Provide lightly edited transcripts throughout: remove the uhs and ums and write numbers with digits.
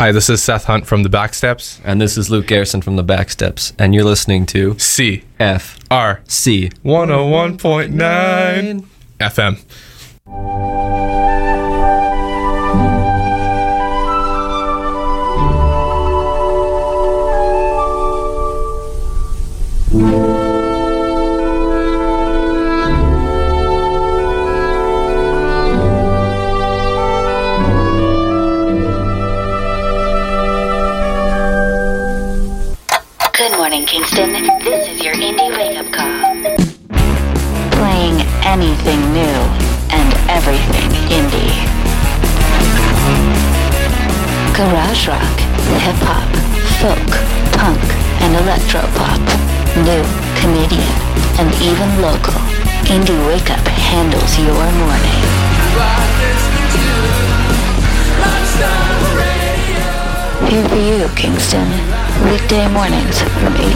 Hi, this is Seth Hunt from the Backsteps. And this is Luke Garrison from the Backsteps. And you're listening to CFRC C 101.9 FM. Good morning, Kingston. This is your indie wake-up call. Playing anything new and everything indie. Garage rock, hip-hop, folk, punk, and electropop. New, Canadian, and even local. Indie Wake-Up handles your morning. Here for you, Kingston. Weekday mornings from 8 to 10.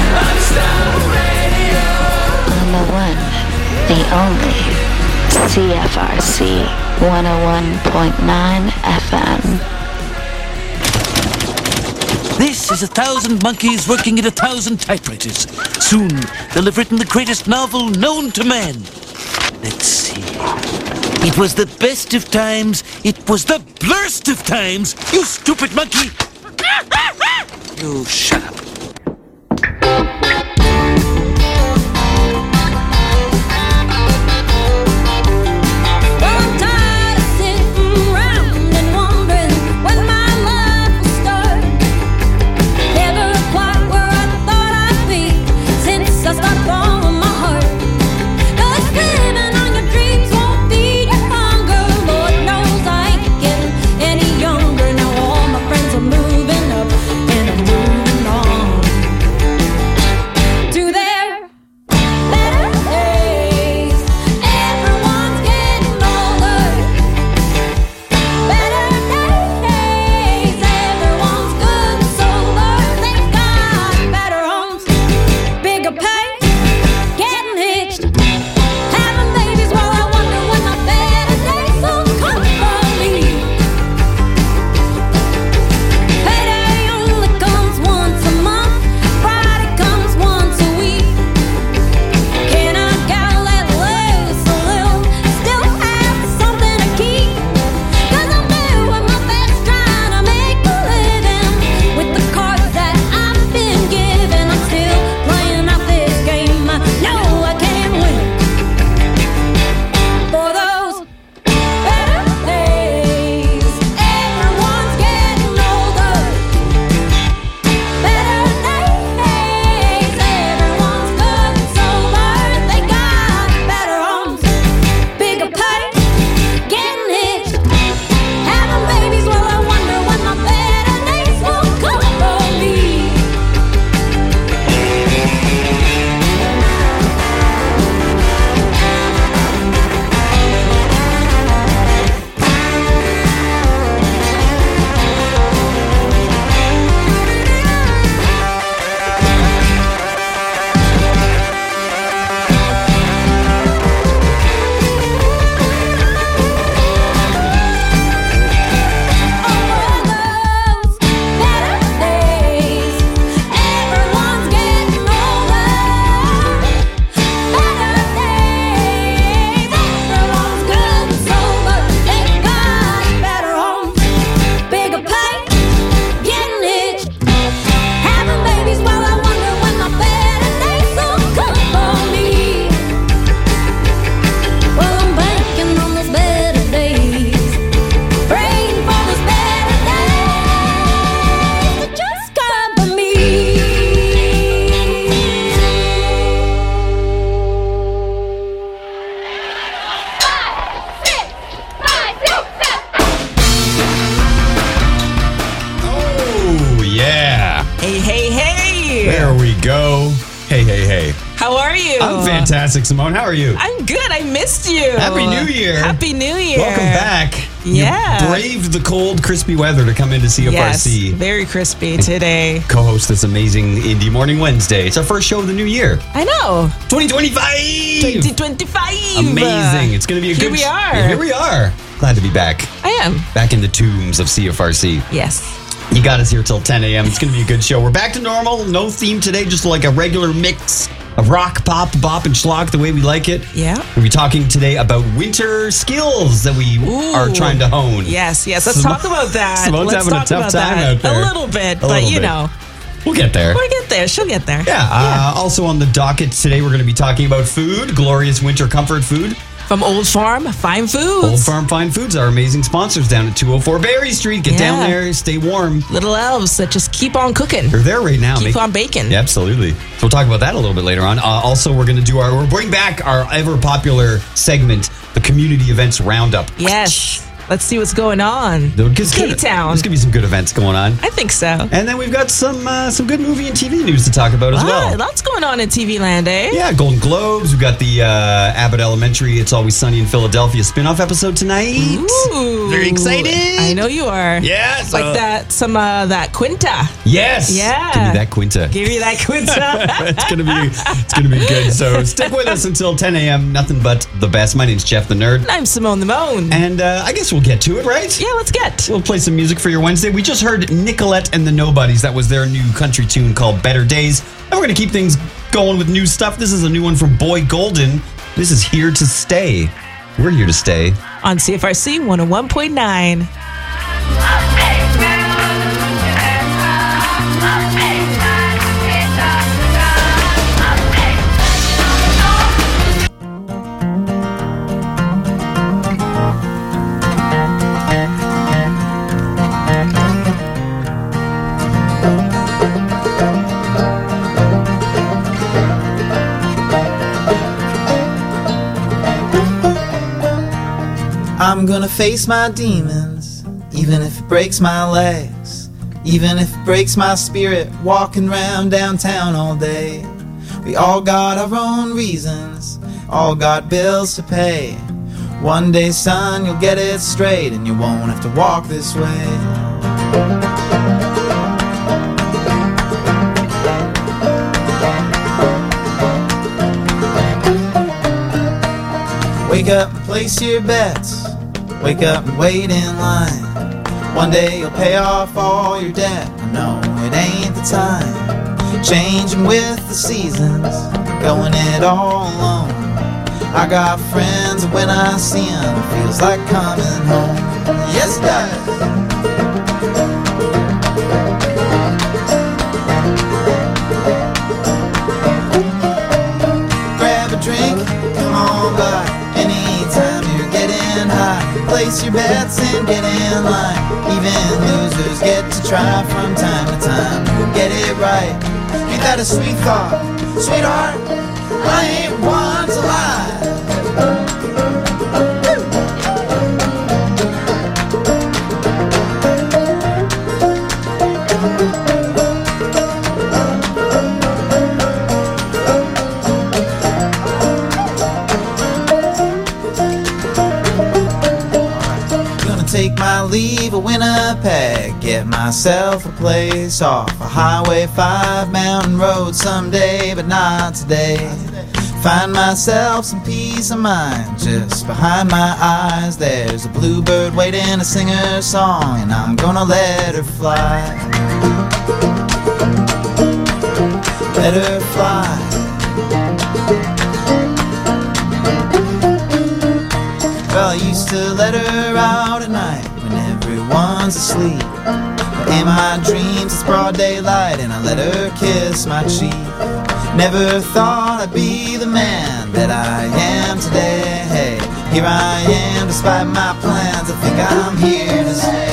On the one, the only, CFRC 101.9 FM. This is 1,000 monkeys working at 1,000 typewriters. Soon, they'll have written the greatest novel known to man. Let's see. It was the best of times. It was the blurst of times. You stupid monkey. You shut up. Fantastic, Simone. How are you? I'm good. I missed you. Happy New Year. Happy New Year. Welcome back. Yeah. You braved the cold, crispy weather to come into CFRC. Yes, very crispy today. Co-host this amazing Indie Morning Wednesday. It's our first show of the new year. I know. 2025. 2025. Amazing. It's going to be a good... Here we are. Here we are. Glad to be back. I am. Back in the tombs of CFRC. Yes. You got us here till 10 a.m. It's going to be a good show. We're back to normal. No theme today, just like a regular mix of rock, pop, bop, and schlock the way we like it. Yeah. We'll be talking today about winter skills that we are trying to hone. Yes. Let's talk about that. Simone's Let's having a talk tough about time that. out there. A little bit, A but little you bit. know. We'll get there. We'll get there. She'll get there. Yeah. Also on the docket today, we're going to be talking about food, glorious winter comfort food. From Old Farm Fine Foods. Old Farm Fine Foods, our amazing sponsors down at 204 Berry Street. Get down there, stay warm. Little elves that just keep on cooking. They're there right now. Keep on baking. Yeah, absolutely. So we'll talk about that a little bit later on. Also, we're going to we'll bring back our ever popular segment, the Community Events Roundup. Yes. Let's see what's going on. K-Town. There's going to be some good events going on. I think so. And then we've got some good movie and TV news to talk about as well. Lots going on in TV land, eh? Yeah, Golden Globes. We've got the Abbott Elementary, It's Always Sunny in Philadelphia spin-off episode tonight. Ooh. Very excited. I know you are. Yeah. Like that Quinta. Yes. Yeah. Give me that Quinta. Give me that Quinta. It's gonna be good. So stick with us until 10 a.m. Nothing but the best. My name's Jeff the Nerd. I'm Simone the Moan. And I guess we'll get to it, right? Yeah, let's get. We'll play some music for your Wednesday. We just heard Nicolette and the Nobodies. That was their new country tune called Better Days. And we're going to keep things going with new stuff. This is a new one from Boy Golden. This is Here to Stay. We're here to stay. On CFRC 101.9. I'm gonna face my demons, even if it breaks my legs, even if it breaks my spirit, walking around downtown all day. We all got our own reasons, all got bills to pay. One day, son, you'll get it straight, and you won't have to walk this way. Wake up and place your bets. Wake up and wait in line. One day you'll pay off all your debt. I know it ain't the time. Changing with the seasons, going it all alone. I got friends, and when I see them, it feels like coming home. Yes, it does. Grab a drink, come on by. Anytime you're getting high, place your bets and get in line. Even losers get to try from time to time. Get it right. Ain't that a sweet thought? Sweetheart, I ain't one to lie. Take my leave of Winnipeg, get myself a place off a Highway 5 mountain road someday, but not today. Find myself some peace of mind, just behind my eyes there's a bluebird waiting to sing her song, and I'm gonna let her fly. Let her fly. Well, I used to let her out at night when everyone's asleep. But in my dreams it's broad daylight and I let her kiss my cheek. Never thought I'd be the man that I am today. Hey, here I am despite my plans. I think I'm here to stay.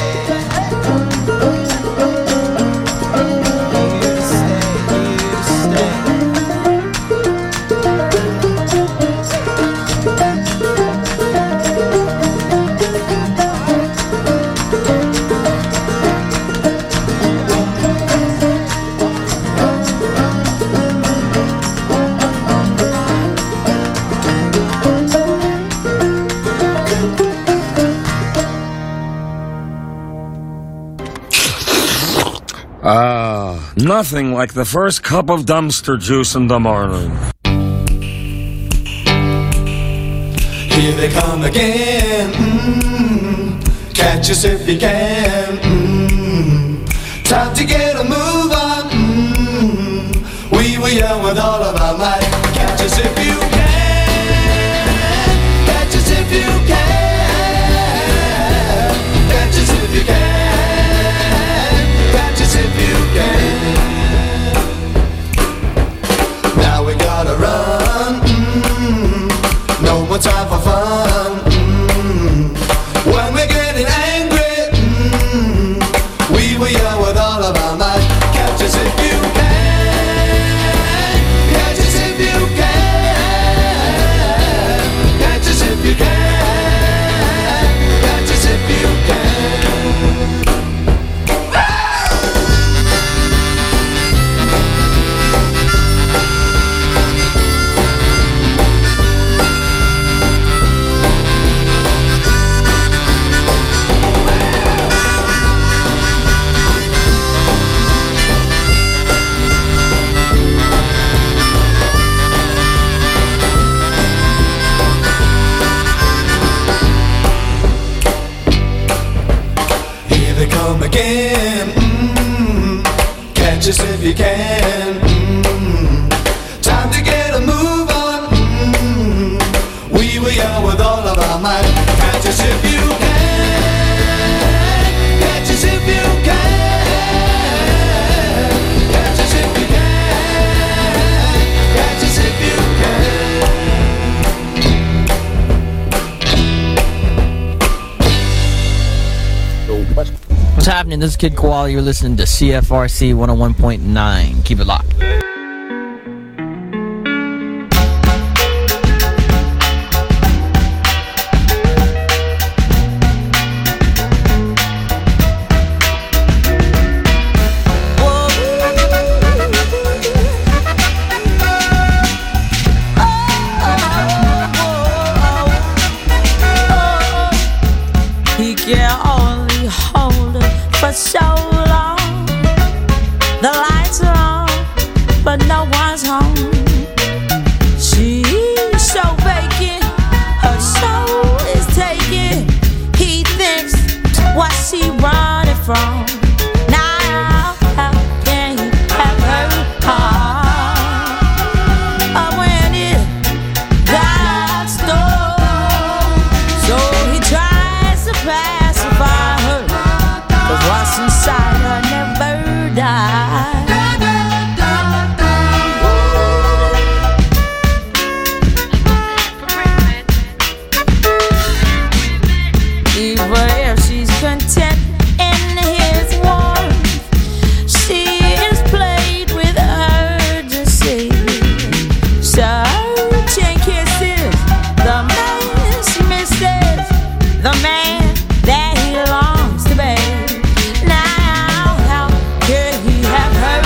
Nothing like the first cup of dumpster juice in the morning. Here they come again. Catch us if you can. were young with all of our might. Catch us if you can. Catch us if you can. Catch us if you can. Catch us if you can. Now we gotta run. No more time for fun. When we're getting angry, we were young with all of our might. Catch us if you can. Catch us if you can. Catch us if you can. Catch us if you can. Come again, catch us if you can. Time to get a move on. We were young with all of our might. Catch us if you can. Catch us if you can. Catch us if you can. Catch us if you What's happening? This is Kid Koala. You're listening to CFRC 101.9. Keep it locked. He can only hold her for so long. The lights are on, but no one's home. She's so vacant, her soul is taken. He thinks, what's she running from? Now, how can he have her heart? When it got stole, so he tries to pacify her, 'cause what's inside her never dies. Even if she's content in his warmth, she is played with urgency. Searching kisses, the man she misses, the man that he longs to be. Now, how could he have her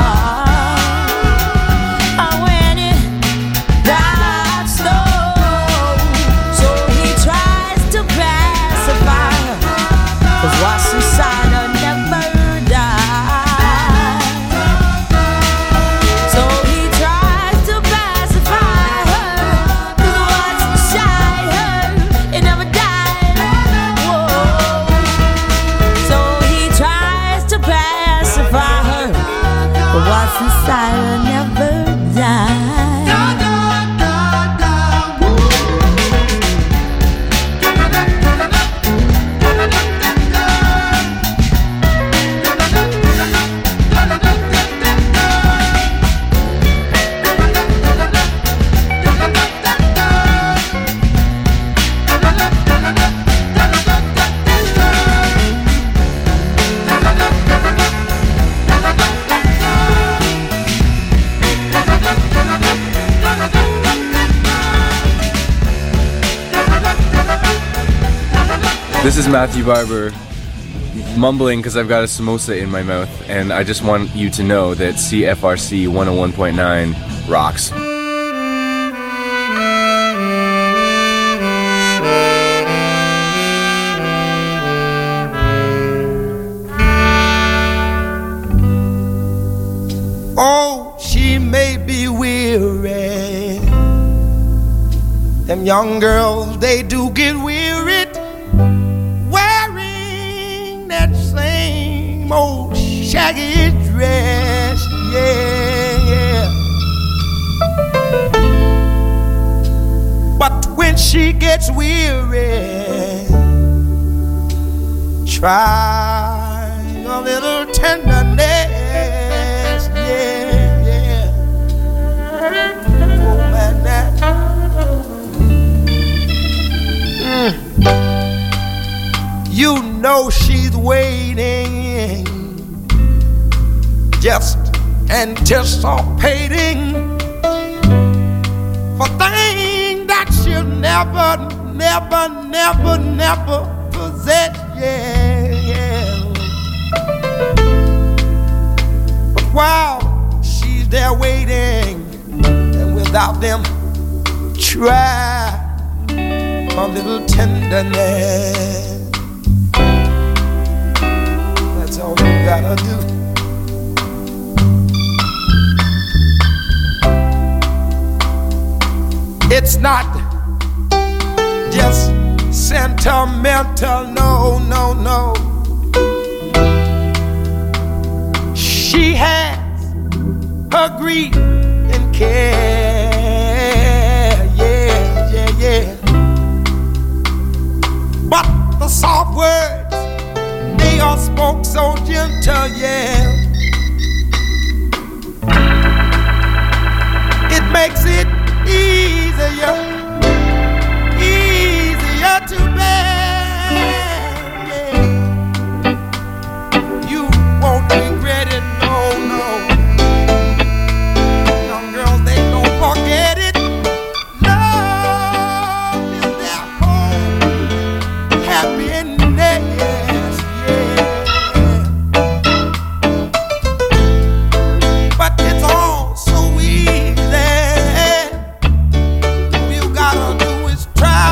heart? When it got stole, so he tries to pacify her, 'cause what's inside her never dies. So he tries to pacify her, 'cause what's inside her, it never died. Whoa. So he tries to pacify her, but what's inside her never dies. This is Matthew Barber, mumbling because I've got a samosa in my mouth, and I just want you to know that CFRC 101.9 rocks. Oh, she may be weary. Them young girls, they do get wearied wearing that same old shaggy dress. Yeah, yeah. gets weary, try a little tenderness. Yeah, yeah. Oh, man, that. You know she's waiting, just anticipating for things that she'll never, never, never, never possess. Yeah, yeah. But while she's there waiting, and without them, try a little tenderness. That's all you gotta do. It's not just sentimental, no, no, no. She has her grief and care, yeah, yeah, yeah. But the soft words, they are spoke so gentle, yeah. It makes it easier to bear, yeah. You won't regret it, no, no. Young girls, they don't forget it. Love is their home, happiness, yeah. But it's all so easy. All you gotta do is try.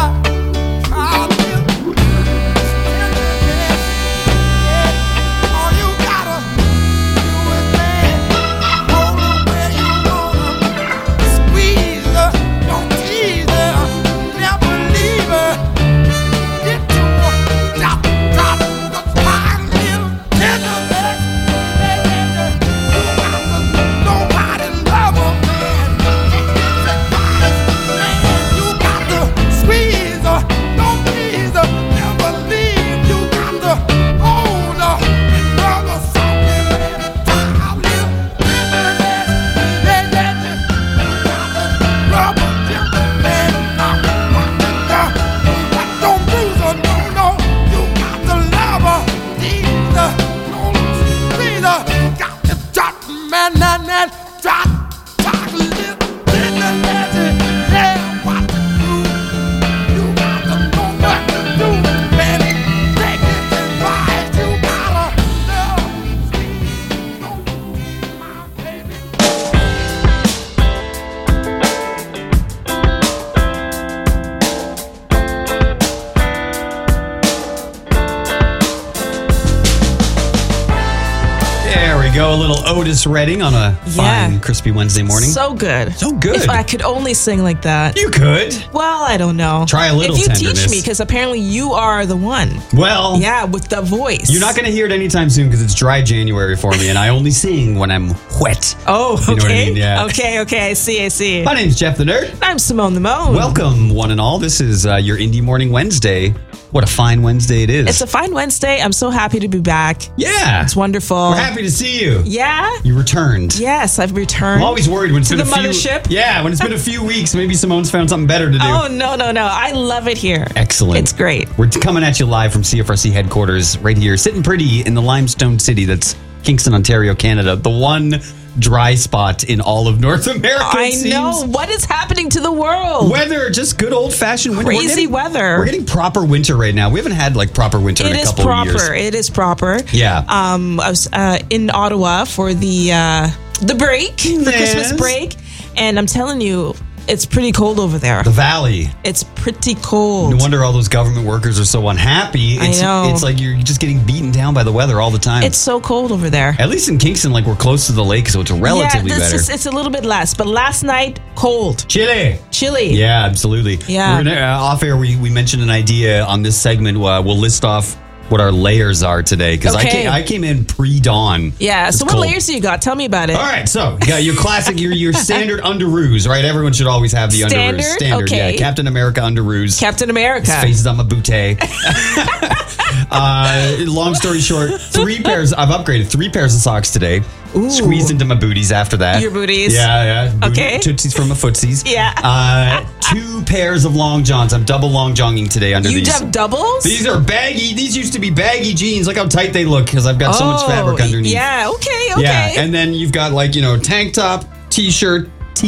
A little Otis Redding on a fine, crispy Wednesday morning. So good. So good. If I could only sing like that. You could. Well, I don't know. Try a little tenderness. If you teach me, because apparently you are the one. Well. Yeah, with the voice. You're not going to hear it anytime soon because it's dry January for me, and I only sing when I'm wet. Oh, okay. You know what I mean? Yeah. Okay. I see. My name's Jeff the Nerd. I'm Simone the Moan. Welcome, one and all. This is your Indie Morning Wednesday. What a fine Wednesday it is. It's a fine Wednesday. I'm so happy to be back. Yeah. It's wonderful. We're happy to see you. Yeah. You returned. Yes, I've returned. I'm always worried when it's been a few... mothership. Yeah, when it's been a few weeks, maybe Simone's found something better to do. Oh, no. I love it here. Excellent. It's great. We're coming at you live from CFRC headquarters right here, sitting pretty in the limestone city that's Kingston, Ontario, Canada. The one dry spot in all of North America. I know. What is happening to the world? Weather, just good old-fashioned winter. Crazy weather. We're getting proper winter right now. We haven't had like proper winter in a couple of years. It is proper. Yeah. I was in Ottawa for the break, the Christmas break, and I'm telling you, it's pretty cold over there. The valley. It's pretty cold. No wonder all those government workers are so unhappy. I know. It's like you're just getting beaten down by the weather all the time. It's so cold over there. At least in Kingston, like we're close to the lake, so it's relatively better. It's a little bit less. But last night, cold. Chilly. Yeah, absolutely. Yeah. We're off air, we mentioned an idea on this segment. We'll list off what our layers are today because Okay. I came in pre-dawn. Yeah. It's So what cold. layers do you got? Tell me about it. All right, so you got your classic, your standard underoos, right? Everyone should always have the underoos. Standard? Okay. Yeah. Captain America underoos. Captain America. His face is on my bootay. Long story short, I've upgraded 3 pairs of socks today. Ooh. Squeezed into my booties after that. Your booties? Yeah. Okay. Tootsies from my footsies. Yeah. 2 pairs of long johns. I'm double long jogging today under You these. have doubles? These are baggy. These used to be baggy jeans. Look how tight they look because I've got so much fabric underneath. Yeah. Okay. Yeah, and then you've got tank top, t-shirt,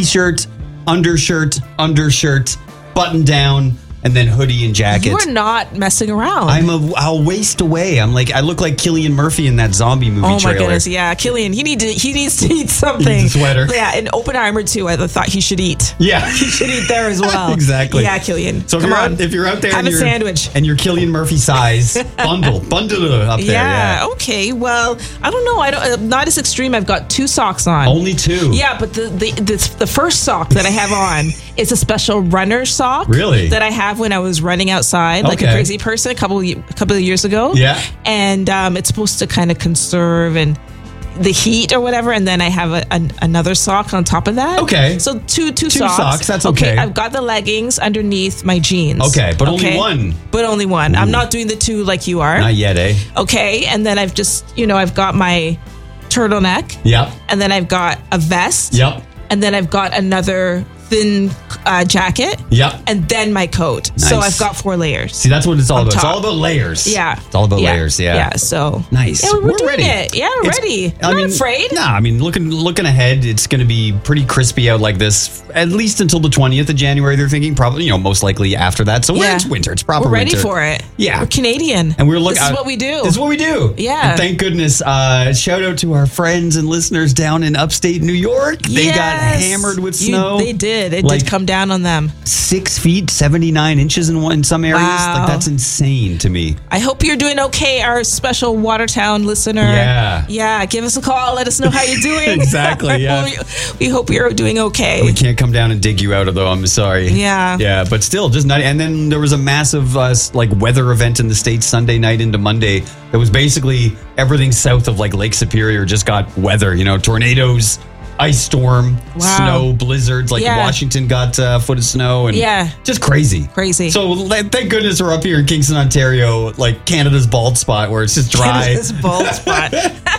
undershirt, button down, and then hoodie and jacket. You are not messing around. I'll waist away. I look like Cillian Murphy in that zombie movie Oh trailer. my goodness, yeah, Killian, he needs to eat something. He needs a sweater. Yeah, and Oppenheimer too. I thought he should eat. Yeah, he should eat there as well. Exactly. Yeah, Killian. So Come on. if you're out there, have and a you're, sandwich and you're Cillian Murphy size, bundle it up there. Yeah. Okay. Well, I don't know. I'm not as extreme. I've got 2 socks on. Only 2. Yeah, but the first sock that I have on is a special runner sock. Really? That I have when I was running outside like a Okay. crazy person a couple of years ago. Yeah. And it's supposed to kind of conserve and the heat or whatever, and then I have another sock on top of that. Okay. So two Two socks. socks, that's okay. I've got the leggings underneath my jeans. Okay, but only one. But only one. I'm Ooh. not doing the 2 like you are. Not yet, eh? Okay, and then I've just, I've got my turtleneck. Yep. And then I've got a vest. Yep. And then I've got another thin jacket. Yep. And then my coat. So Nice. I've got 4 layers. See, that's what it's all On about. It's top. all about layers. Yeah. It's all about layers. Yeah. Yeah. So Nice. Yeah, we're doing ready. it. Yeah, we're ready. I'm not afraid. Nah, looking ahead, it's going to be pretty crispy out like this at least until the 20th of January. They're thinking probably, most likely after that. So Yeah. it's winter. It's proper We're ready winter. for it. Yeah. We're Canadian. And we're looking. This is what we do. This is what we do. Yeah. And thank goodness. Shout out to our friends and listeners down in upstate New York. They got Yes. hammered with snow. They did. It Like- did come down on them. 6 feet, 79 inches in some areas. Wow. Like that's insane to me. I hope you're doing okay, our special Watertown listener. Yeah. Yeah, give us a call. Let us know how you're doing. Exactly, yeah. we hope you're doing okay. We can't come down and dig you out of though. I'm sorry. Yeah. Yeah, but still, just not. And then there was a massive weather event in the States Sunday night into Monday. That was basically everything south of Lake Superior just got weather. Tornadoes, ice storm, Wow. snow, blizzards. Yeah. Washington got a foot of snow and Yeah. just crazy. Crazy. So thank goodness we're up here in Kingston, Ontario, Canada's bald spot where it's just dry. This bald spot.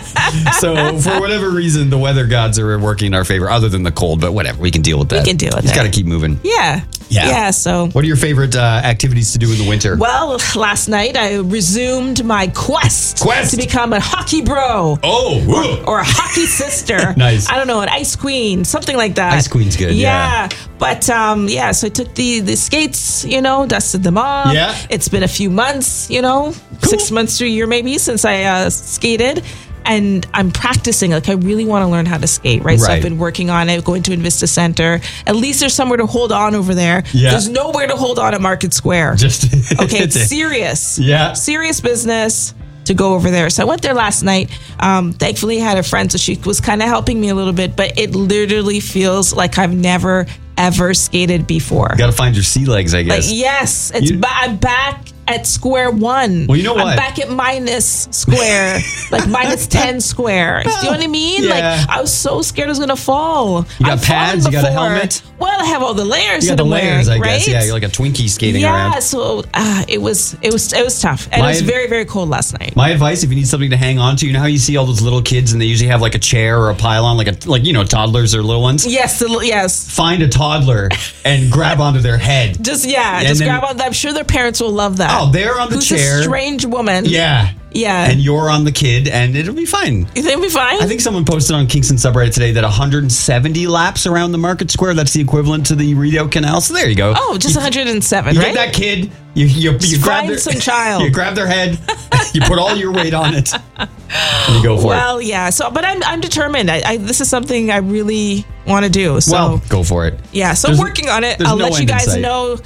So for whatever reason, the weather gods are working in our favor, other than the cold. But whatever, we can deal with that. We can deal with Just it. got to keep moving. Yeah. Yeah. Yeah, so. What are your favorite activities to do in the winter? Well, last night I resumed my quest to become a hockey bro. Oh, whoa. Or a hockey sister. Nice. I don't know, an ice queen, something like that. Ice queen's good, yeah. But so I took the skates, dusted them off. Yeah. It's been a few months, 6 months to a year maybe since I skated. And I'm practicing. I really want to learn how to skate, right? So Right. I've been working on it, going to Invista Center. At least there's somewhere to hold on over there. Yeah. There's nowhere to hold on at Market Square. Okay, it's serious. Yeah. Serious business to go over there. So I went there last night. Thankfully, I had a friend, so she was kind of helping me a little bit, but it literally feels like I've never, ever skated before. Got to find your sea legs, I guess. Yes, I'm back at square one. Well, you know what? I'm back at minus square, minus 10 square. Do you know what I mean? Yeah. I was so scared I was going to fall. You got I've pads? fallen You got a before. helmet? Well, I have all the layers You got that the I'm layers, wearing, I guess. right? Yeah, you're like a Twinkie skating yeah, around. so it was tough. And it was very, very cold last night. My advice, if you need something to hang on to, how you see all those little kids and they usually have a chair or a pylon, toddlers or little ones? Yes, yes. Find a toddler and grab onto their head. Just And then- grab on. I'm sure their parents will love that. Oh, they're on the Who's chair. a strange woman. Yeah. Yeah. And you're on the kid, and it'll be fine. You think it'll be fine? I think someone posted on Kingston subreddit today that 170 laps around the Market Square, that's the equivalent to the Rideau Canal. So there you go. Oh, just 107, You right? get that kid, you grab find their, some child. You grab their head, you put all your weight on it, and you go for it. Well, yeah. So, but I'm determined. This is something I really want to do. So, Well, go for it. yeah. So There's- I'm working on it. there's I'll no let you end in guys sight. know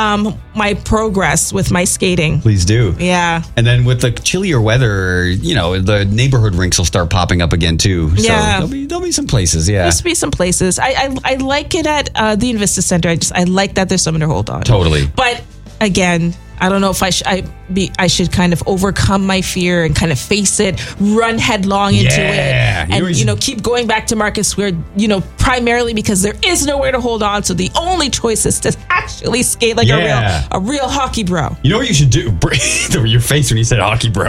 my progress with my skating. Please do. Yeah. And then with the chillier weather, the neighborhood rinks will start popping up again too. So Yeah. there'll be some places. Yeah. There's be some places. I like it at the Invista Center. I like that there's something to hold on. Totally. But again, I don't know if I should kind of overcome my fear and kind of face it, run headlong into Yeah. it, and keep going back to Market Square. Primarily because there is nowhere to hold on, so the only choice is to actually skate like a real hockey bro. You know what you should do? Your face when you said hockey, bro.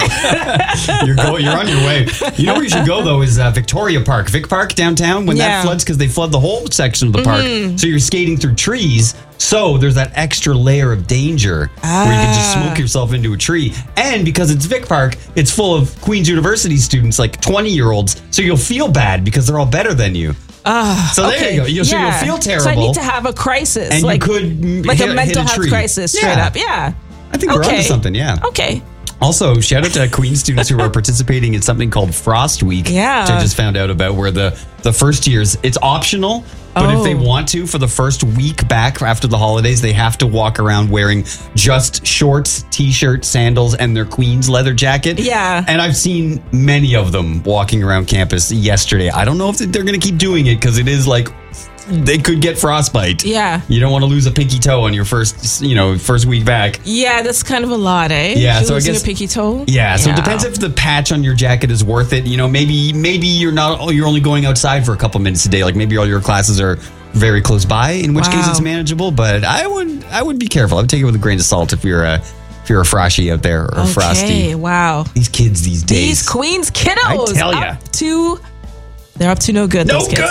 You're on your way. You know where you should go though is Victoria Park, Vic Park downtown. When that floods, because they flood the whole section of the park, so you're skating through trees. So there's that extra layer of danger where you can just smoke yourself into a tree. And because it's Vic Park, it's full of Queen's University students, like 20-year-olds. So you'll feel bad because they're all better than you. So there you go. So you'll feel terrible. So I need to have a crisis. And you could like hit a mental hit a health tree. crisis straight up. Yeah. I think we're onto something, yeah. Okay. Also, shout out to Queen students who are participating in something called Frost Week, which I just found out about, where the first years, it's optional, but if they want to, for the first week back after the holidays, they have to walk around wearing just shorts, t-shirt, sandals, and their Queen's leather jacket. Yeah. And I've seen many of them walking around campus yesterday. I don't know if they're going to keep doing it, because it is like, they could get frostbite. Yeah. You don't want to lose a pinky toe on your first week back. Yeah, that's kind of a lot, eh? Yeah, so I losing guess a pinky toe. Yeah, so it depends if the patch on your jacket is worth it. Maybe you're only going outside for a couple minutes a day. Like maybe all your classes are very close by, in which case it's manageable. But I would be careful. I would take it with a grain of salt if you're a froshy out there or a frosty. Okay, wow. These kids these days. These Queens kiddos. I tell ya. They're up to no good. No those kids.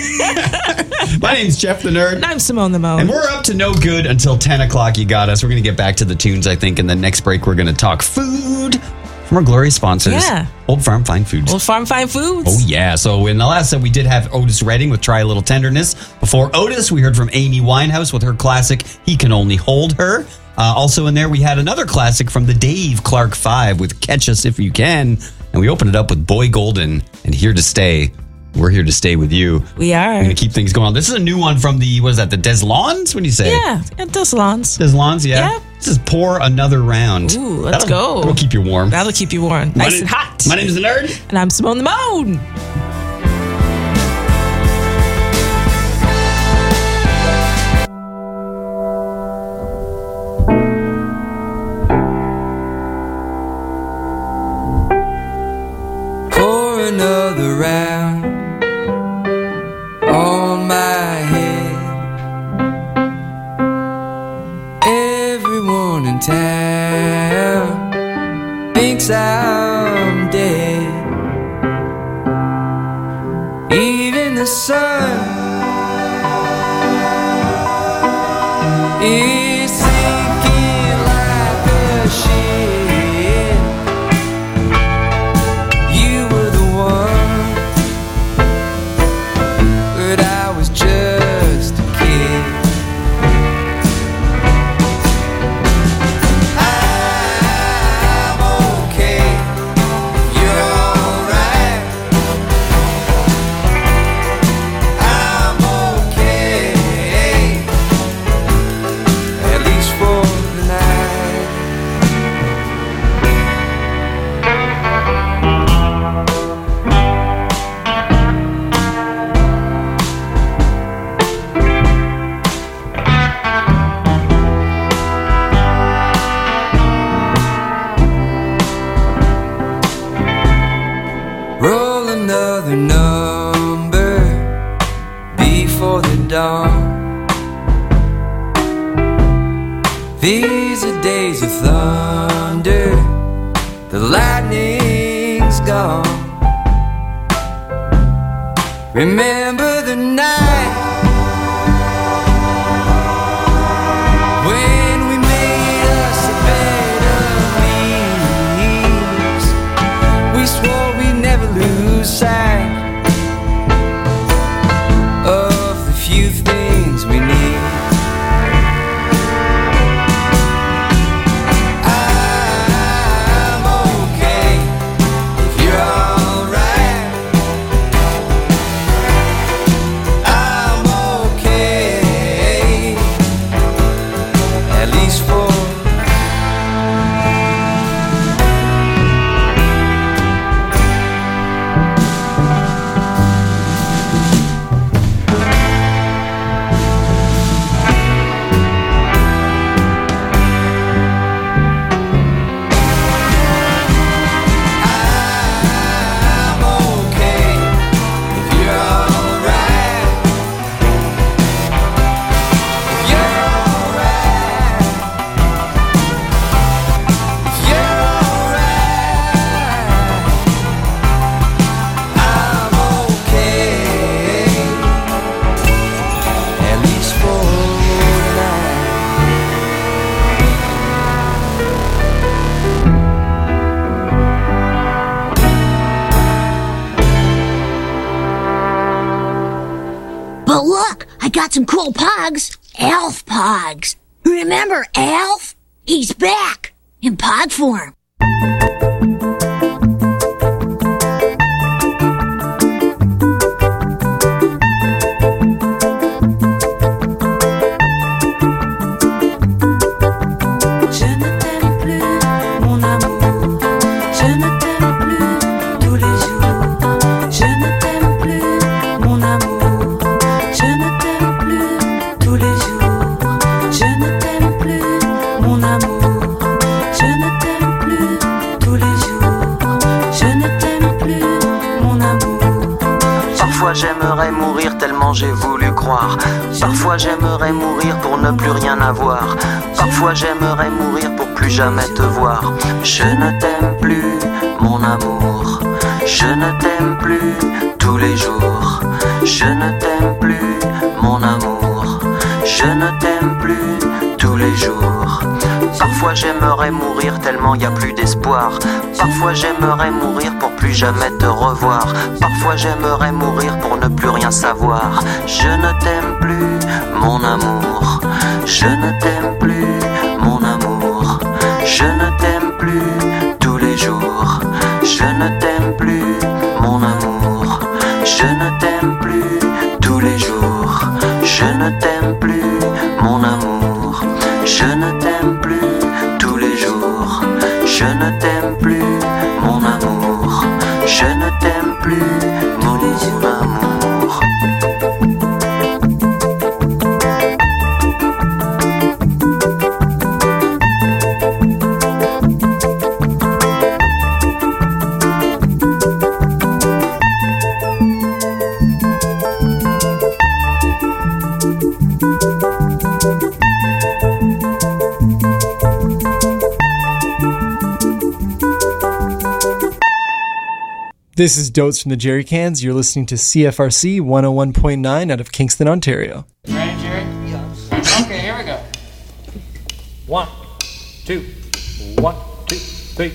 good. My name's Jeff the Nerd. And I'm Simone the Mo. And we're up to no good until 10 o'clock. You got us. We're going to get back to the tunes, I think. In the next break, we're going to talk food from our glorious sponsors. Yeah. Old Farm Fine Foods. Old Farm Fine Foods. Oh, yeah. So in the last set, we did have Otis Redding with Try a Little Tenderness. Before Otis, we heard from Amy Winehouse with her classic, He Can Only Hold Her. Also in there, we had another classic from the Dave Clark 5 with Catch Us If You Can. And we opened it up with Boy Golden and Here to Stay. We're here to stay with you. We are. We're going to keep things going on. This is a new one from the Des Lawns? What do you say? Yeah, Des Lawns. Des Lawns, yeah. This is Pour Another Round. Ooh, let's go. That'll keep you warm. That'll keep you warm. Nice and hot. My name is The Nerd. And I'm Simone the Moan. Another round on my head. Everyone in town thinks I'm dead. Even the sun is sinking like a ship. Just a kid. I'm okay. You're alright. I'm okay. At least for the night. Roll another number before the dawn. These are days of thunder. The lightning's gone. Remember the night when we made us a bed of leaves. We swore we'd never lose sight of the few things we need. I'm okay if you're alright. I'm okay, at least for got some cool pugs. Elf Pogs. Remember Elf? He's back in pog form. J'aimerais mourir tellement j'ai voulu croire. Parfois j'aimerais mourir pour ne plus rien avoir. Parfois j'aimerais mourir pour plus jamais te voir. Je ne t'aime plus, mon amour. Je ne t'aime plus tous les jours. Je ne t'aime plus, mon amour. Je ne t'aime plus tous les jours. Parfois j'aimerais mourir tellement y a plus d'espoir. Parfois j'aimerais mourir pour plus jamais te revoir. Parfois j'aimerais mourir pour ne plus rien savoir. Je ne t'aime plus, mon amour. Je ne t'aime plus, mon amour. Je ne t'aime plus tous les jours. Je ne t'aime plus, mon amour. Je ne t'aime plus tous les jours. Je ne t'aime plus, mon amour. Je ne t'aime plus tous les jours. Je ne t'aime plus, mon amour. Je ne t'aime plus, mon amour. This is Dotes from the Jerry Cans. You're listening to CFRC 101.9 out of Kingston, Ontario. Ready, Jerry? Yes. Okay, here we go. 1, 2, 1, 2, 3.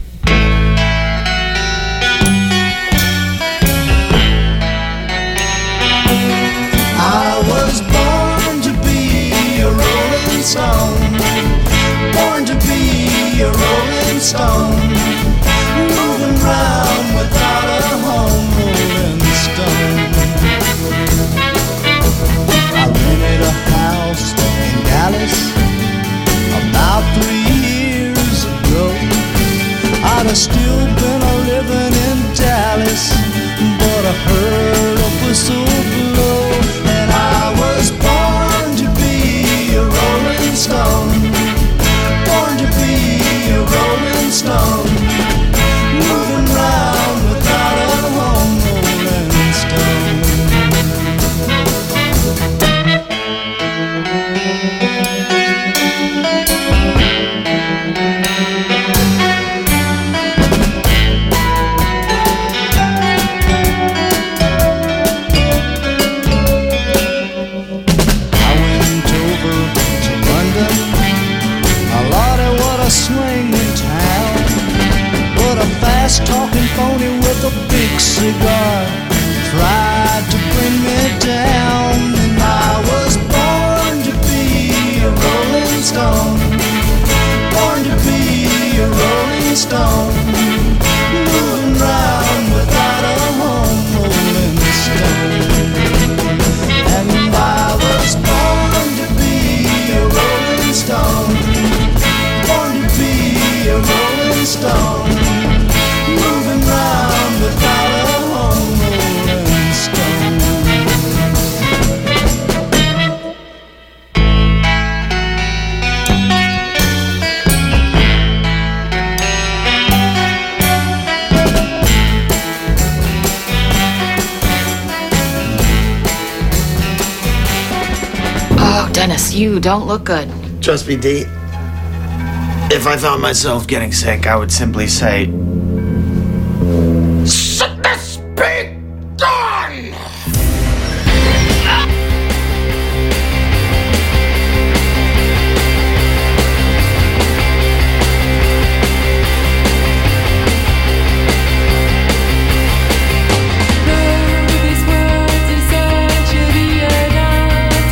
I was born to be a rolling stone. Born to be a rolling stone. Moving round without a home, rolling stone. I rented a house in Dallas about 3 years ago. I'd have still been a living in Dallas, but I heard a whistle blow, and I was born to be a rolling stone. Born to be a rolling stone. Moving round without a home, rolling stone. I went over to London. Lordy, what a swinging town. But a fast-talking phony with a big cigar tried to bring me down, and I was born to be a rolling stone. Born to be a rolling stone. Moving round without a home, rolling stone. And I was born to be a rolling stone. Born to be a rolling stone. Moving round without a home, rolling stone. Oh, Dennis, you don't look good. Trust me, Dee. If I found myself getting sick, I would simply say, "Sickness be gone!" These words are such a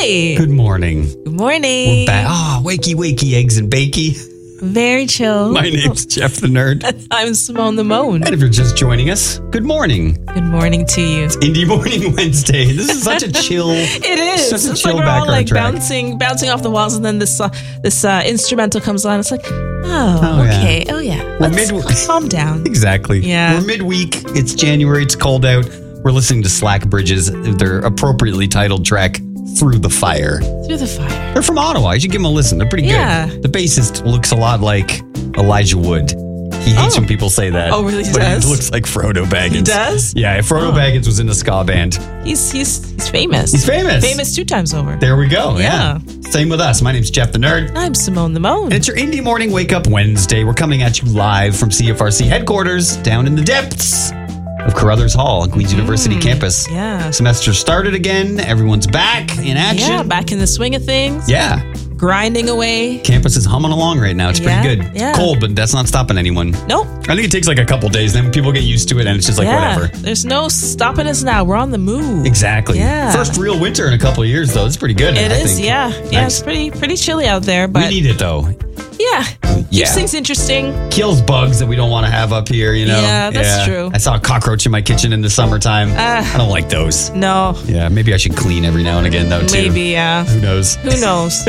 Hi. Good morning. Good morning. We're back. Wakey, eggs and bakey. Very chill. My name's Jeff the Nerd. I'm Simone the Moan. And if you're just joining us, good morning. Good morning to you. It's Indie Morning Wednesday. This is such a chill. It is. Such a It's chill like we're all background like track. bouncing off the walls, and then this instrumental comes on. It's like, Oh, okay, yeah. oh yeah. Well, Let's calm down. Exactly. Yeah. We're midweek. It's January. It's cold out. We're listening to Slack Bridges, their appropriately titled track, Through the Fire. Through the fire. They're from Ottawa. You should give them a listen. They're pretty Yeah. good. The bassist looks a lot like Elijah Wood. He hates when people say that. Oh, really? He But does? he looks like Frodo Baggins. He does? Yeah, if Frodo Baggins was in a ska band. He's famous. He's famous. Famous 2 times over. There we go. Yeah. Same with us. My name's Jeff the Nerd. I'm Simone the Moan. And it's your Indie Morning Wake Up Wednesday. We're coming at you live from CFRC headquarters down in the depths of Carruthers Hall on Queen's University campus. Yeah. Semester started again. Everyone's back in action. Yeah, back in the swing of things. Yeah. Grinding away. Campus is humming along right now. It's pretty Yeah, good. yeah. Cold, but that's not stopping anyone. Nope. I think it takes like a couple days. Then people get used to it and it's just like Yeah. whatever. There's no stopping us now. We're on the move. Exactly. Yeah. First real winter in a couple of years, though. It's pretty good. It I is, think. yeah. Yeah, Nice. it's pretty chilly out there, but We need it, though. yeah. Yeah. Keeps things interesting. Kills bugs that we don't want to have up here, you know? Yeah, that's true. I saw a cockroach in my kitchen in the summertime. I don't like those. No. Yeah, maybe I should clean every now and again, though, too. Maybe, yeah. Who knows? Who knows?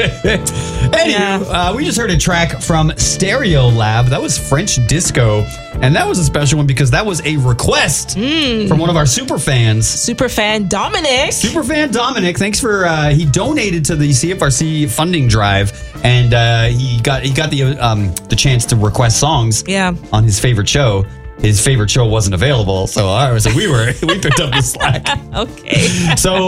Anywho, we just heard a track from Stereo Lab. That was French Disco. And that was a special one because that was a request from one of our super fans. Superfan Dominic. Superfan Dominic. Thanks for he donated to the CFRC funding drive, and he got the chance to request songs. Yeah. On his favorite show. His favorite show wasn't available, so I was like, we picked up the slack. Okay. So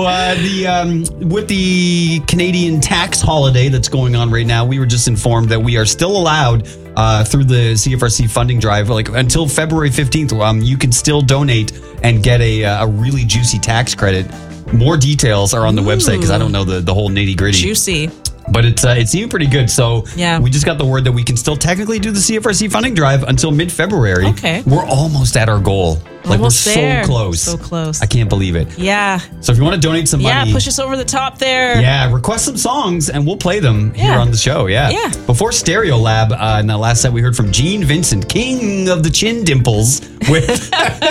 with the Canadian tax holiday that's going on right now, we were just informed that we are still allowed through the CFRC funding drive, like until February 15th. You can still donate and get a really juicy tax credit. More details are on the website because I don't know the whole nitty gritty. Juicy. But it seemed pretty good. So Yeah. we just got the word that we can still technically do the CFRC funding drive until mid-February. Okay. We're almost at our goal. Like Almost we're there. so close. So close. I can't believe it. Yeah. So if you want to donate some money. Yeah, push us over the top there. Yeah, request some songs and we'll play them here Yeah. on the show. Yeah. Yeah. Before Stereo Lab, in the last set we heard from Gene Vincent, king of the chin dimples, with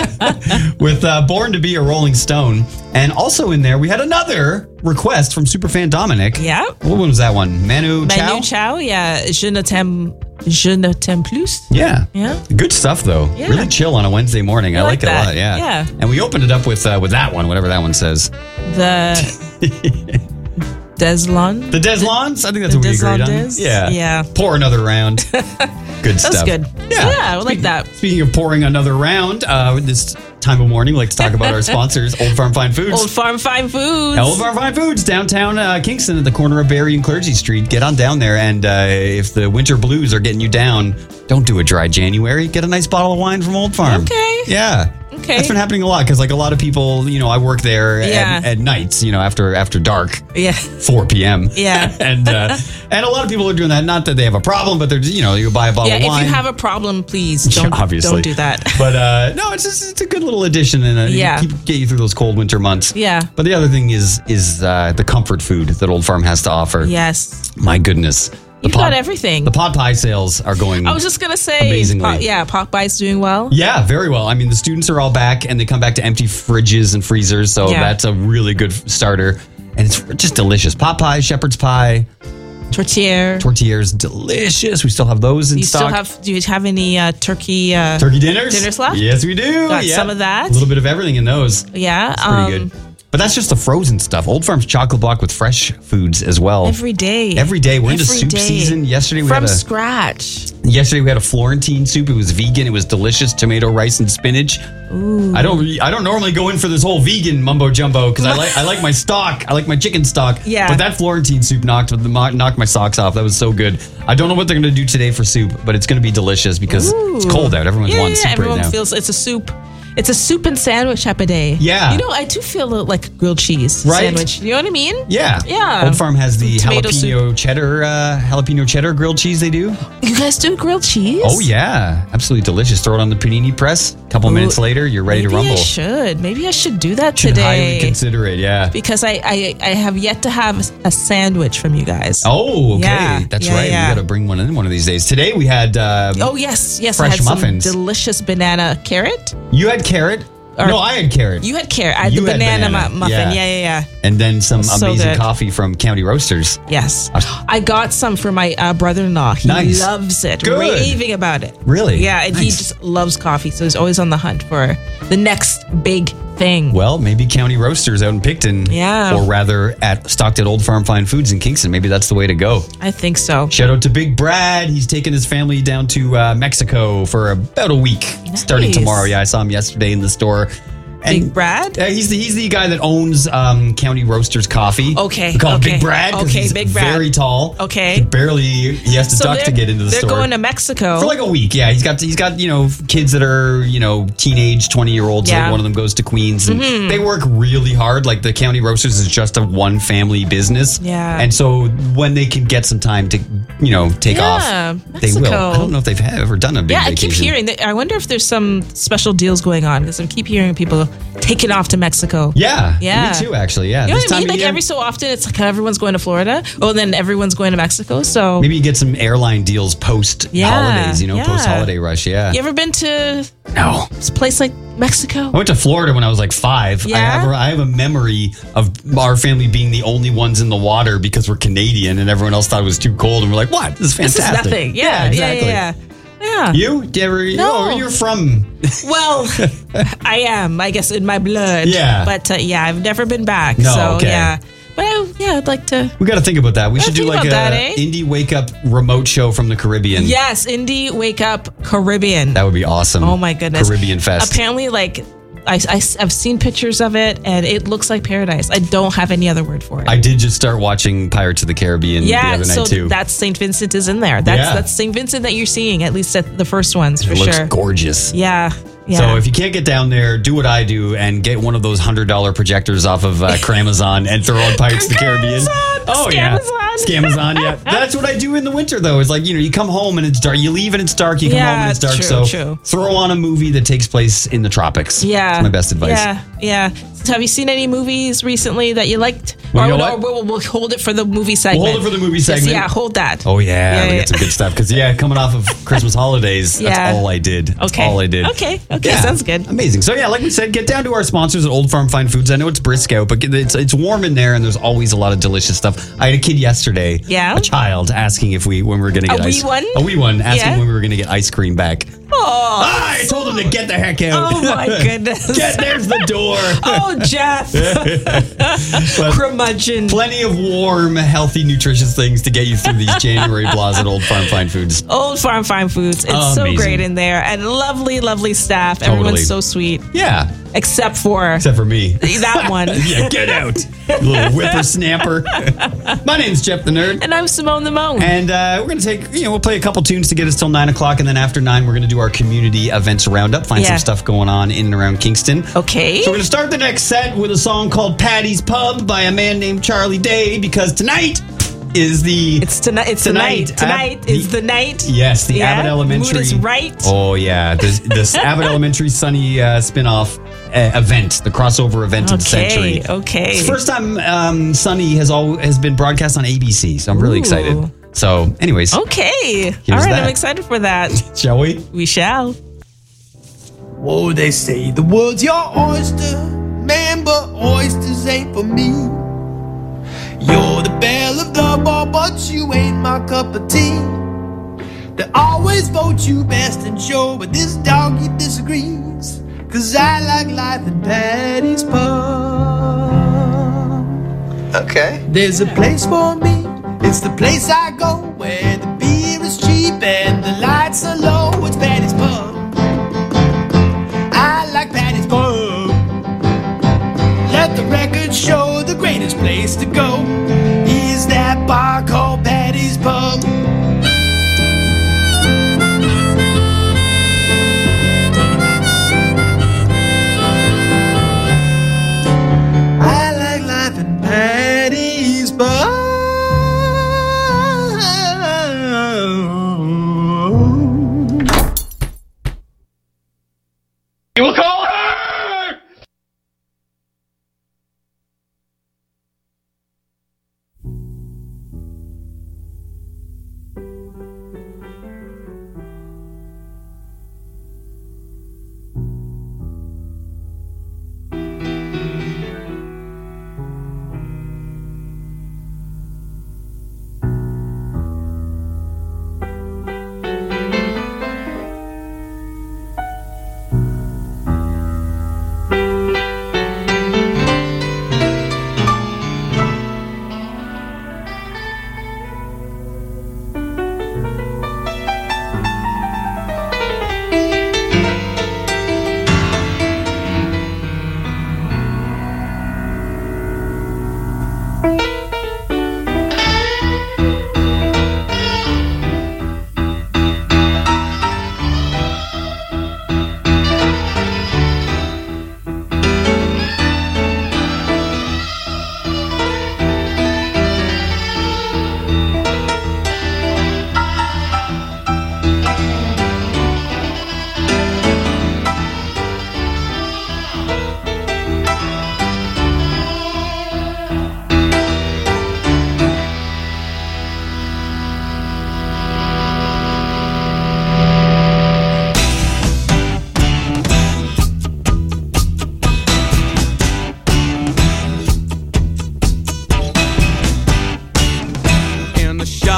with Born to Be a Rolling Stone. And also in there we had another request from Superfan Dominic. Yeah. What one was that one? Manu Chao? Manu Chao, yeah. Je ne t'aime plus. Yeah. Yeah. Good stuff though. Yeah. Really chill on a Wednesday morning. I like it a that. lot. Yeah. Yeah. And we opened it up with that one, whatever that one says. The Deslon. The Deslons? I think that's The what we agreed on. Deslondes? Yeah. Yeah. Pour another round. Good That's stuff. good. Yeah, I like that. Speaking of pouring another round, this time of morning, we like to talk about our sponsors, Old Farm Fine Foods. Old Farm Fine Foods. Old Farm Fine Foods, downtown Kingston at the corner of Barrie and Clergy Street. Get on down there, and if the winter blues are getting you down, don't do a dry January. Get a nice bottle of wine from Old Farm. Okay. Yeah. Okay. That's been happening a lot because, like, a lot of people, I work there Yeah. at nights, after dark. Yeah. 4 p.m. Yeah. and a lot of people are doing that. Not that they have a problem, but they're just, you buy a bottle Yeah, of wine. if you have a problem, please Yeah, don't, obviously. don't do that. But no, it's a good little addition and Yeah. get you through those cold winter months. Yeah. But the other thing is the comfort food that Old Farm has to offer. Yes. My goodness. You've got everything. The pot pie sales are going I was just going to say, amazingly. Popeyes doing well. Yeah, very well. I mean, the students are all back and they come back to empty fridges and freezers. So Yeah. that's a really good starter. And it's just delicious. Pot pie, shepherd's pie. Tortillers, delicious. We still have those in stock. Do you have any turkey dinners? Dinners left? Yes, we do. Got Yeah. some of that. A little bit of everything in those. Yeah. It's pretty good. But that's just the frozen stuff. Old Farm's chocolate block with fresh foods as well. Every day. Every day. We're into Every soup day. season. Yesterday we From had scratch. Yesterday we had a Florentine soup. It was vegan. It was delicious. Tomato, rice, and spinach. Ooh. I don't normally go in for this whole vegan mumbo jumbo because I like my stock. I like my chicken stock. Yeah. But that Florentine soup knocked my socks off. That was so good. I don't know what they're going to do today for soup, but it's going to be delicious because it's cold out. Everyone's wanting soup everyone right now. feels it's a soup. It's a soup and sandwich type of day. Yeah. You know, I do feel like a grilled cheese Right? sandwich. You know what I mean? Yeah. Yeah. Old Farm has the Tomato jalapeno cheddar grilled cheese they do. You guys do grilled cheese? Oh, yeah. Absolutely delicious. Throw it on the panini press. A couple minutes later, you're ready to rumble. Maybe I should do that Should highly today. consider it, yeah. Because I have yet to have a sandwich from you guys. Oh, okay. Yeah, That's yeah, right. yeah. We got to bring one in one of these days. Today we had Oh, yes. I fresh had muffins. some delicious banana carrot. You had carrot? No, I had carrot. You had carrot. I had You the had banana, banana. muffin. Yeah. Yeah. And then some So amazing good. coffee from County Roasters. Yes. I got some for my brother-in-law. He Nice. loves it. Good. Raving about it. Really? Yeah, and he Nice. just loves coffee, so he's always on the hunt for the next big thing. Well, maybe County Roasters out in Picton. Yeah. Or rather at stocked at Old Farm Fine Foods in Kingston. Maybe that's the way to go. I think so. Shout out to Big Brad. He's taking his family down to Mexico for about a week, starting tomorrow. Yeah, I saw him yesterday in the store. Big Brad? He's the guy that owns County Roasters Coffee. Okay. We call him okay. Big Brad because Okay, he's Big Brad. very tall. Okay. He has to duck to get into the store. They're going to Mexico. For like a week, yeah. He's got kids that are teenage 20-year-olds. Yeah. Like one of them goes to Queens, and Mhm. they work really hard. Like the County Roasters is just a one family business. Yeah. And so when they can get some time to take off, they will. Mexico. I don't know if they've ever done a big I vacation. keep hearing that. I wonder if there's some special deals going on because I keep hearing people taking off to Mexico. Yeah, Yeah. me too. Actually, yeah. You know This what I time mean? of Like year, every so often, it's like everyone's going to Florida. Oh, and then everyone's going to Mexico. So maybe you get some airline deals post holidays. yeah. Post holiday rush. Yeah. You ever been to No. a place like Mexico? I went to Florida when I was like 5. Yeah? I have a memory of our family being the only ones in the water because we're Canadian and everyone else thought it was too cold. And we're like, what? This is This fantastic. is nothing. Yeah, exactly. yeah. You? Do you ever, No. you're from. Well, I am, I guess, in my blood. Yeah. But I've never been back. No, so, okay. yeah. But I'd like to. We got to think about that. We should do think like about a that, eh? indie wake up remote show from the Caribbean. Yes, Indie Wake Up Caribbean. That would be awesome. Oh my goodness. Caribbean Fest. Apparently, I've seen pictures of it and it looks like paradise. I don't have any other word for it. I did just start watching Pirates of the Caribbean the other night so too. that's St. Vincent is in there. That's St. Vincent that you're seeing, at least at the first ones for it looks sure. gorgeous. Yeah. Yeah. So if you can't get down there, do what I do and get one of those $100 projectors off of Cramazon and throw on Pirates of the Caribbean. Oh yeah, Scamazon. Yeah, that's what I do in the winter though. It's like you come home and it's dark. You leave and it's dark. You come home and it's dark. True. Throw on a movie that takes place in the tropics. Yeah. That's my best advice. Yeah. So have you seen any movies recently that you liked? Well, you know or we'll hold it for the movie segment. We'll hold it for the movie segment. Yes, hold that. Oh yeah, we got some good stuff because coming off of Christmas holidays, Yeah. that's all I did. That's Okay. all I did. Okay, Yeah. sounds good. Amazing. So like we said, get down to our sponsors at Old Farm Fine Foods. I know it's brisk out, but it's warm in there, and there's always a lot of delicious stuff. I had a kid yesterday, Yeah? a child, asking when we were going to get A wee ice. one? A wee one asking Yeah. when we were going to get ice cream back. Oh, I told him to get the heck out. Oh my goodness. There's the door. Oh, Jeff. Curmudgeon. Plenty of warm, healthy, nutritious things to get you through these January blahs at Old Farm Fine Foods. Old Farm Fine Foods. It's so Amazing. great in there. And lovely, lovely staff. Totally. Everyone's so sweet. Yeah. Except for me. that one. Yeah, get out, you little whippersnapper. My name's Jeff the Nerd. And I'm Simone the Moan. And we're going to we'll play a couple tunes to get us till 9 o'clock. And then after 9, we're going to do our community events roundup, find some stuff going on in and around Kingston. Okay. So we're going to start the next set with a song called Paddy's Pub by a man named Charlie Day, because tonight is the... It's tonight is the night. Yes, the Abbott Elementary. Mood is right. Oh, yeah. This Abbott Elementary Sunny spin-off event, the crossover event of the century. Okay. It's the first time Sunny has been broadcast on ABC, so I'm really excited. So, anyways. Okay. Here's All right, that. I'm excited for that. Shall we? We shall. Whoa, they say the world's your oyster, man, but oysters ain't for me. You're the belle of the ball, but you ain't my cup of tea. They always vote you best in show, but this doggy disagrees. 'Cause I like life in Paddy's Pub. Okay. There's a place for me, it's the place I go, where the beer is cheap and the lights are low. It's Paddy's Pub. I like Paddy's Pub. Let the record show the greatest place to go is that bar called Paddy's Pub.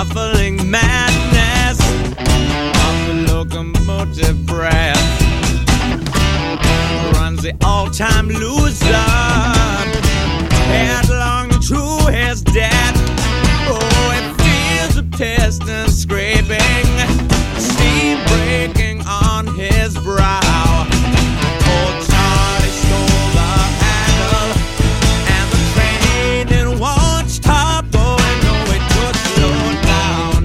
shuffling madness of the locomotive breath runs the all-time loser headlong to his death. Oh, it feels the piston scraping, steam breaking on his brow. Old Charlie stole the handle, and the train it won't stop going. No, it would slow down.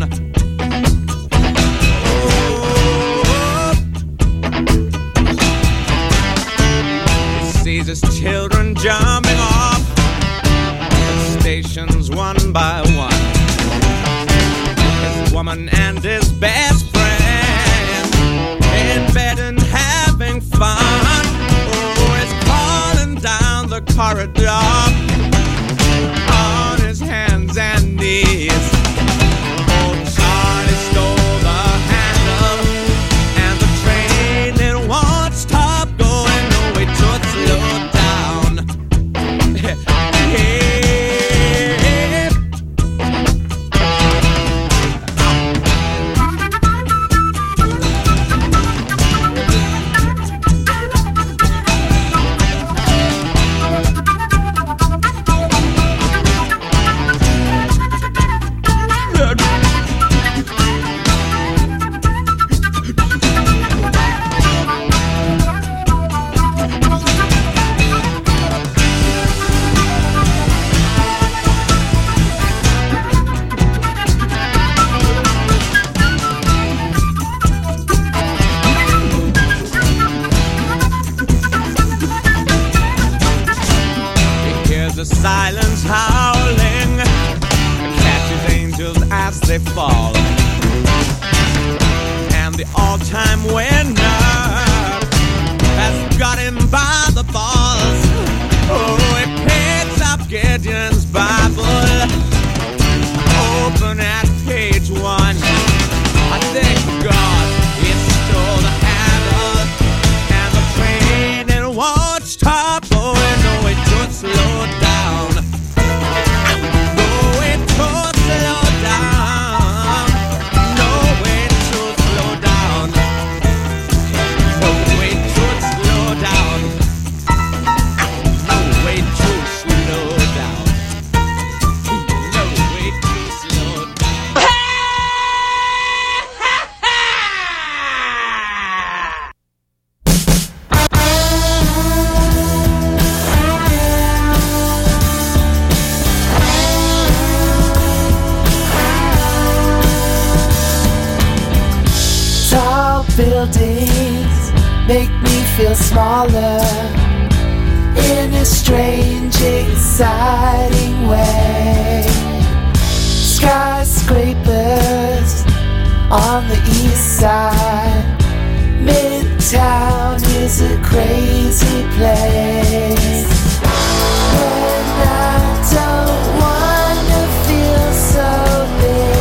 He sees his children jumping off the stations one by one. His woman and his best friend in bed and having fun. Oh, he's crawling down the corridor on his hands and knees. Oh, Charlie stole the handle, and the train it won't stop going. No, it should slow down. The silence howling catches angels as they fall, and the all-time winner has got him by the balls. Oh, he picks up Gideon's Bible, open at page 1. I thank God he stole the handle, and the train it won't stop going. No, it should slow down. Buildings make me feel smaller in a strange, exciting way. Skyscrapers on the east side, Midtown is a crazy place. When I don't wanna feel so big,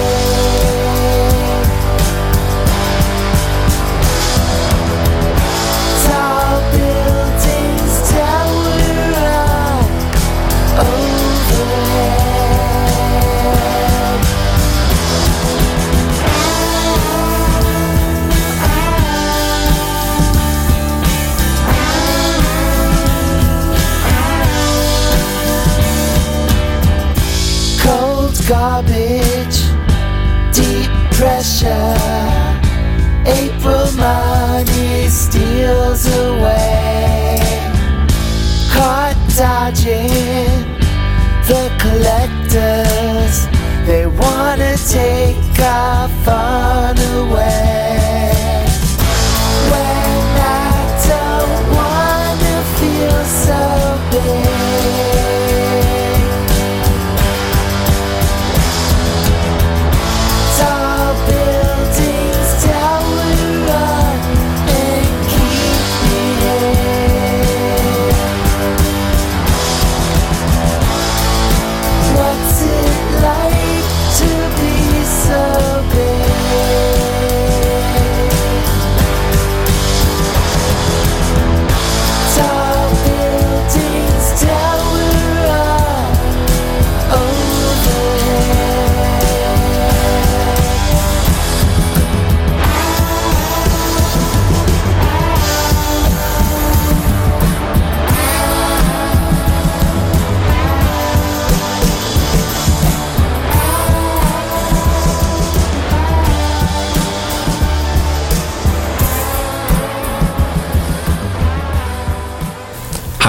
garbage, deep pressure, April money steals away. Caught dodging the collectors, they wanna take our fun away. When I don't wanna feel so big, tall buildings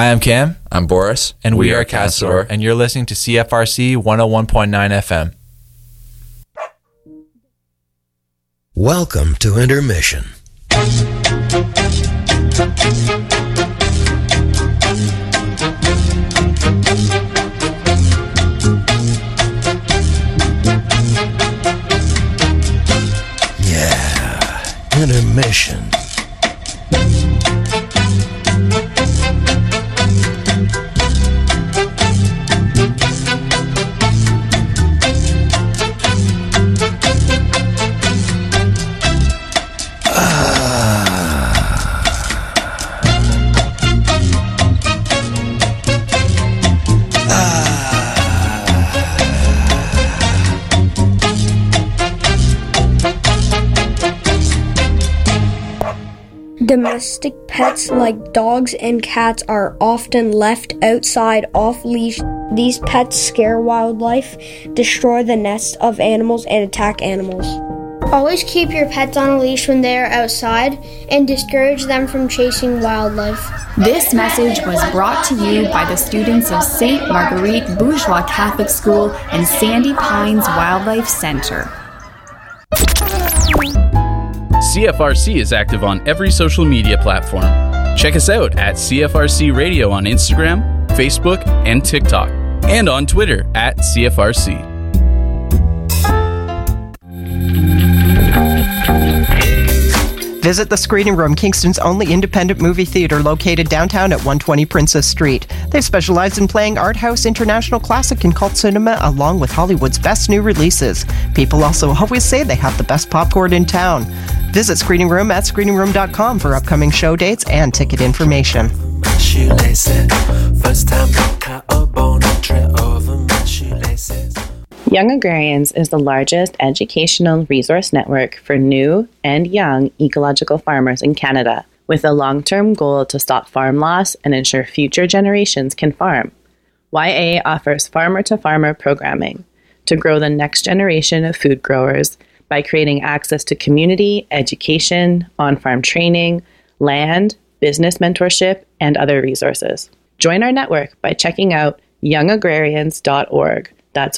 Hi, I'm Cam. I'm Boris. And we are Castore. And you're listening to CFRC 101.9 FM. Welcome to Intermission. Yeah, intermission. Domestic pets like dogs and cats are often left outside off-leash. These pets scare wildlife, destroy the nests of animals, and attack animals. Always keep your pets on a leash when they are outside and discourage them from chasing wildlife. This message was brought to you by the students of St. Marguerite Bourgeois Catholic School and Sandy Pines Wildlife Center. CFRC is active on every social media platform. Check us out at CFRC Radio on Instagram, Facebook, and TikTok, and on Twitter at CFRC. Visit the Screening Room, Kingston's only independent movie theater located downtown at 120 Princess Street. They specialize in playing art house, international classic, and cult cinema, along with Hollywood's best new releases. People also always say they have the best popcorn in town. Visit Screening Room at screeningroom.com for upcoming show dates and ticket information. Young Agrarians is the largest educational resource network for new and young ecological farmers in Canada, with a long-term goal to stop farm loss and ensure future generations can farm. YA offers farmer-to-farmer programming to grow the next generation of food growers by creating access to community, education, on-farm training, land, business mentorship, and other resources. Join our network by checking out youngagrarians.org. That's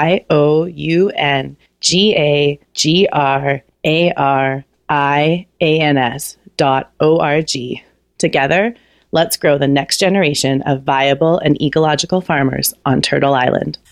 youngagrarians.org. Together, let's grow the next generation of viable and ecological farmers on Turtle Island.